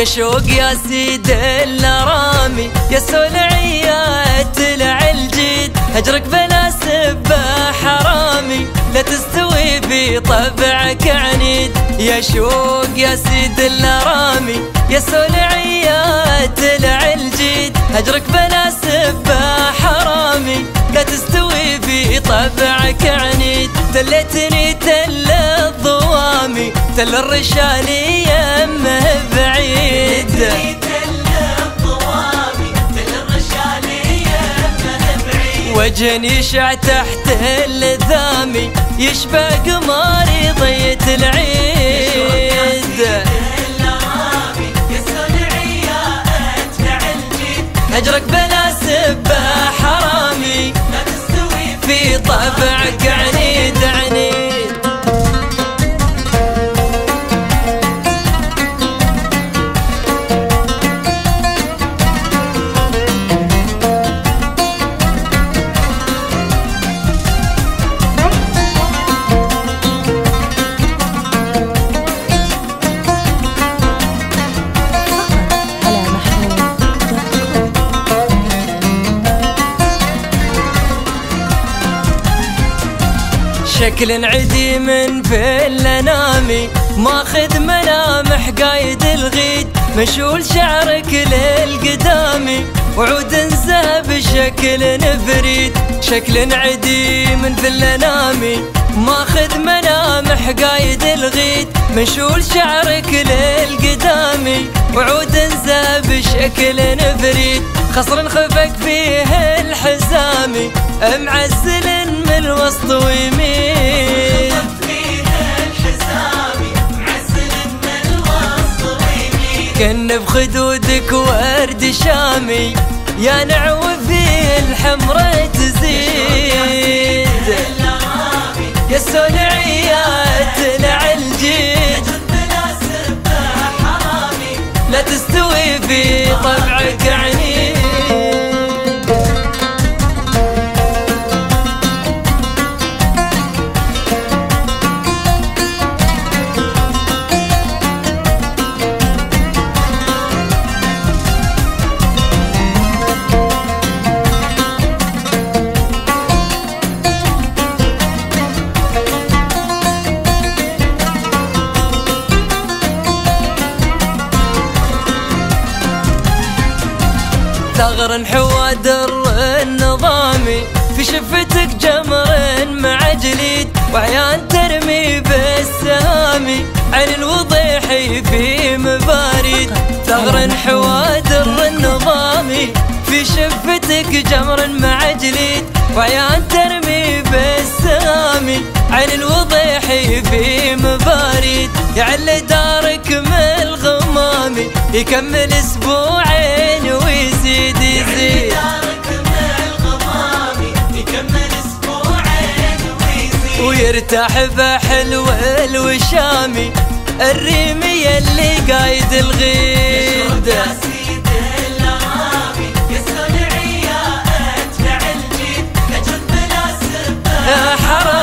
يا شوق يا سيد الارامي، يا سولعية تلع الجيد، هجرك بلا سبة حرامي، لا تستوي بطبعك عنيد. يا شوق يا سيد الارامي، يا سولعية تلع الجيد، هجرك بلا سبة حرامي، لا تستوي بطبعك عنيد. تلتني تل الضوامي، تل الرشالي يمه بعيد، وجهني يشع تحت اللذامي، يشبه قماري ضيت العيد. هجرك بلا سبة حرامي، في طبعك عنيد عنيد. شكل عديم في الانامي، ماخذ ملامح قايد الغيد، مشول شعرك للقدامي، وعود انزاب شكل فريد. شكل عديم في الانامي، ماخذ ملامح قايد الغيد، مشول شعرك للقدامي، وعود انزاب شكل فريد. خصر خفك فيه الحزامي، معزل من الوسط ويمين، كن بخدودك ورد شامي، يا نعو فيه الحمرة تزيد. يا سولعية تلع الجيد، لا تستوي في طبعك عنيد. ثغر حوادر النظامي، في شفتك جمر مع جليد، وعيان ترمي بالسهامي، عين الوضيحي في مباريد. ثغر حوادر النظامي، في شفتك جمر مع جليد، وعيان ترمي بالسهامي، عين الوضيحي في مباريد. يعلي دارك من الغمامي، يكمل اسبوعين ويزيد يزيد. ويرتاح بحلو الوشامي، الريمي اللي قايد الغيد. يا سيد الارامي، يا سولعية اتبع الجيد، نجد بلا سبة حرامي.